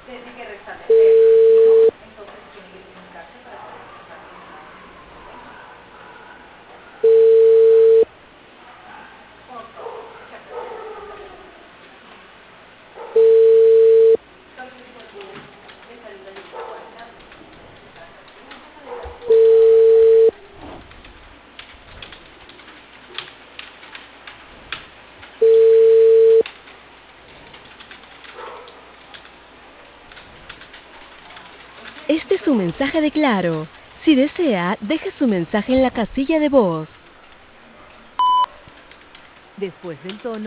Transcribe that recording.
tiene que restablecer. Si no, entonces tiene que comunicarse para poder empezar con la Este es un mensaje de Claro. Si desea, deje su mensaje en la casilla de voz. Después del tono,